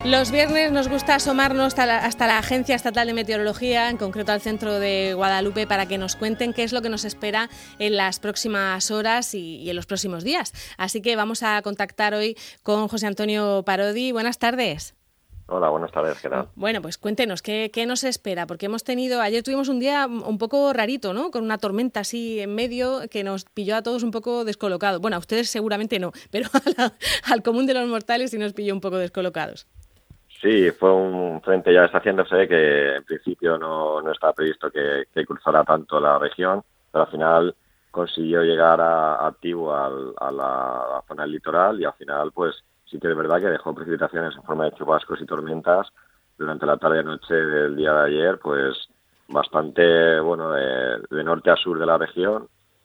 Los viernes nos gusta asomarnos hasta la Agencia Estatal de Meteorología, en concreto al centro de Guadalupe, para que nos cuenten qué es lo que nos espera en las próximas horas y en los próximos días. Así que vamos a contactar hoy con José Antonio Parodi. Buenas tardes. Hola, buenas tardes, ¿qué tal? Bueno, pues cuéntenos, ¿qué nos espera? Porque ayer tuvimos un día un poco rarito, ¿no? Con una tormenta así en medio que nos pilló a todos un poco descolocados. Bueno, a ustedes seguramente no, pero al común de los mortales sí nos pilló un poco descolocados. Sí, fue un frente ya deshaciéndose que en principio no estaba previsto que cruzara tanto la región, pero al final consiguió llegar activo a la zona del litoral y al final pues sí que es verdad que dejó precipitaciones en forma de chubascos y tormentas durante la tarde y noche del día de ayer, pues bastante bueno de norte a sur de la región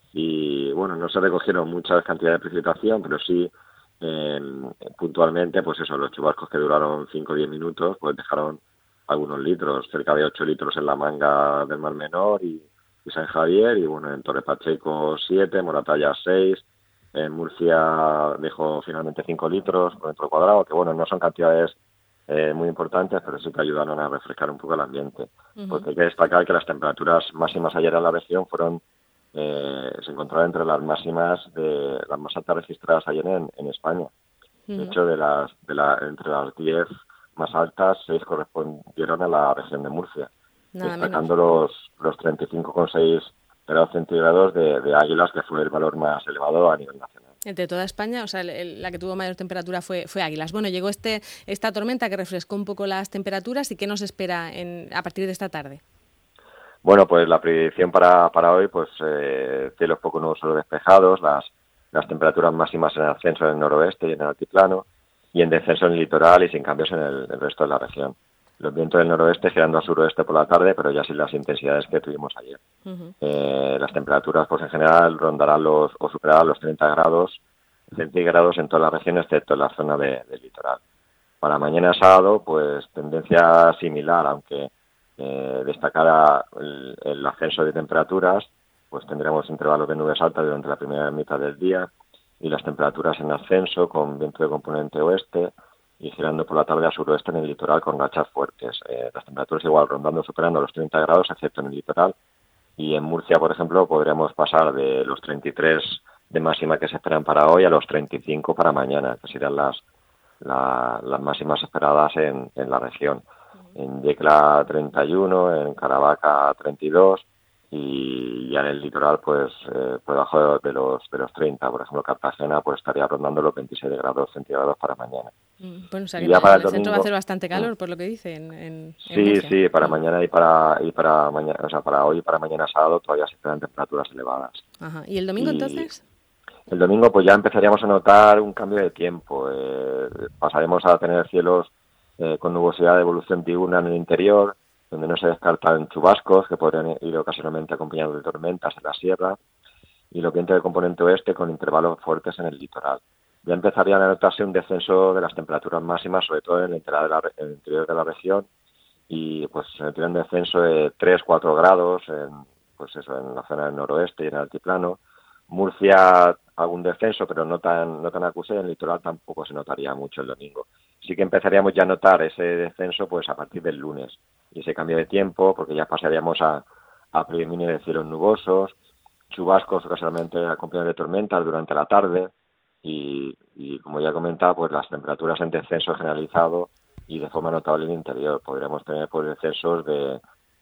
y bueno, no se recogieron muchas cantidades de precipitación, pero sí puntualmente, pues eso, los chubascos que duraron 5 o 10 minutos, pues dejaron algunos litros, cerca de 8 litros en la Manga del Mar Menor y San Javier, y bueno, en Torre Pacheco 7, Moratalla 6, en Murcia dejó finalmente 5 litros por metro cuadrado, que bueno, no son cantidades muy importantes, pero sí que ayudaron a refrescar un poco el ambiente. Porque hay que destacar que las temperaturas máximas ayer en la región fueron se encontraron entre las máximas de las más altas registradas ayer en España. De hecho, entre las 10 más altas, 6 correspondieron a la región de Murcia, Nada destacando menos. los 35,6 grados centígrados de Águilas, que fue el valor más elevado a nivel nacional. Entre toda España, o sea, la que tuvo mayor temperatura fue Águilas. Bueno, llegó esta tormenta que refrescó un poco las temperaturas. ¿Y qué nos espera a partir de esta tarde? Bueno, pues la predicción para hoy, pues cielos poco nubosos despejados, las temperaturas máximas en ascenso en el noroeste y en el altiplano, y en descenso en el litoral y sin cambios en el resto de la región. Los vientos del noroeste girando al suroeste por la tarde, pero ya sin las intensidades que tuvimos ayer. Las temperaturas, pues en general, rondarán o superarán los 30 grados centígrados en toda la región, excepto en la zona del litoral. Para mañana sábado, pues tendencia similar, aunque destacar el ascenso de temperaturas, pues tendremos intervalos de nubes altas durante la primera mitad del día y las temperaturas en ascenso con viento de componente oeste y girando por la tarde a suroeste en el litoral con rachas fuertes. Las temperaturas igual rondando superando los 30 grados, excepto en el litoral, y en Murcia, por ejemplo, podríamos pasar de los 33 de máxima que se esperan para hoy a los 35 para mañana, que serían las máximas esperadas en la región. En Yecla 31, en Caravaca 32 y ya en el litoral pues por debajo de los 30. Por ejemplo, Cartagena pues estaría rondando los 26 grados centígrados para mañana. Bueno, o sea que y ya para el centro domingo va a hacer bastante calor, por lo que dicen en Murcia. Sí, para mañana y para mañana, o sea, para hoy y para mañana sábado todavía se esperan temperaturas elevadas. Ajá. ¿Y el domingo entonces? El domingo pues ya empezaríamos a notar un cambio de tiempo. Pasaremos a tener cielos con nubosidad de evolución diurna en el interior, donde no se descartan chubascos que podrían ir ocasionalmente acompañados de tormentas en la sierra, y los vientos de componente oeste con intervalos fuertes en el litoral. Ya empezarían a notarse un descenso de las temperaturas máximas, sobre todo en el interior de la región, y pues tiene un descenso de 3-4 grados en la zona del noroeste y en el altiplano. Murcia algún descenso, pero no tan acusado, y en el litoral tampoco se notaría mucho el domingo. Sí que empezaríamos ya a notar ese descenso pues a partir del lunes, y ese cambio de tiempo, porque ya pasaríamos a predominio de cielos nubosos, chubascos ocasionalmente acompañados de tormentas durante la tarde, y como ya comentaba, pues las temperaturas en descenso generalizado y de forma notable en el interior. Podríamos tener pues descensos de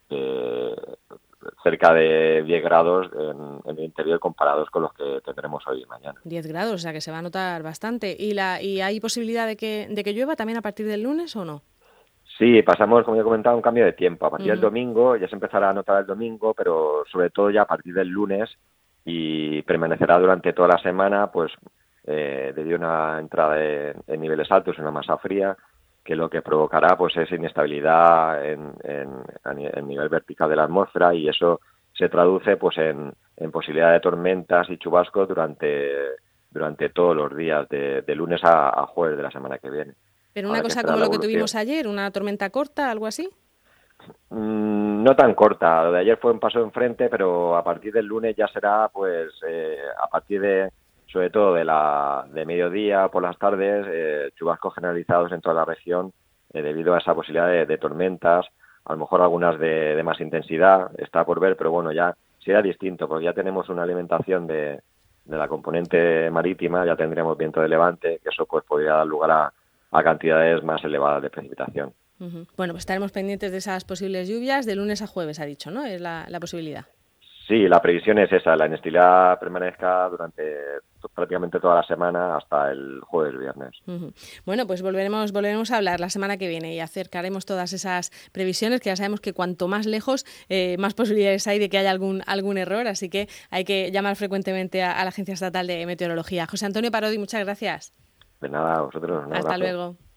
cerca de 10 grados en el interior comparados con los que tendremos hoy y mañana. 10 grados, o sea que se va a notar bastante. ¿Y hay posibilidad de que llueva también a partir del lunes o no? Sí, pasamos, como ya comentaba, un cambio de tiempo. A partir del domingo, ya se empezará a notar el domingo, pero sobre todo ya a partir del lunes, y permanecerá durante toda la semana, pues debido a una entrada en niveles altos, una masa fría, que lo que provocará pues es inestabilidad en nivel vertical de la atmósfera, y eso se traduce pues en posibilidad de tormentas y chubascos durante todos los días, de lunes a jueves de la semana que viene. ¿Pero una cosa como lo que tuvimos ayer, una tormenta corta, algo así? No tan corta. Lo de ayer fue un paso enfrente, pero a partir del lunes ya será pues a partir de, sobre todo de mediodía por las tardes, chubascos generalizados en toda la región debido a esa posibilidad de tormentas, a lo mejor algunas de más intensidad, está por ver, pero bueno, ya será distinto, porque ya tenemos una alimentación de la componente marítima, ya tendríamos viento de levante, que eso pues podría dar lugar a cantidades más elevadas de precipitación. Bueno, pues estaremos pendientes de esas posibles lluvias de lunes a jueves, ha dicho, ¿no? Es la posibilidad. Sí, la previsión es esa, la inestabilidad permanezca durante prácticamente toda la semana hasta el jueves, viernes. Bueno, pues volveremos a hablar la semana que viene y acercaremos todas esas previsiones, que ya sabemos que cuanto más lejos, más posibilidades hay de que haya algún error, así que hay que llamar frecuentemente a la Agencia Estatal de Meteorología. José Antonio Parodi, muchas gracias. De nada, a vosotros. Hasta luego.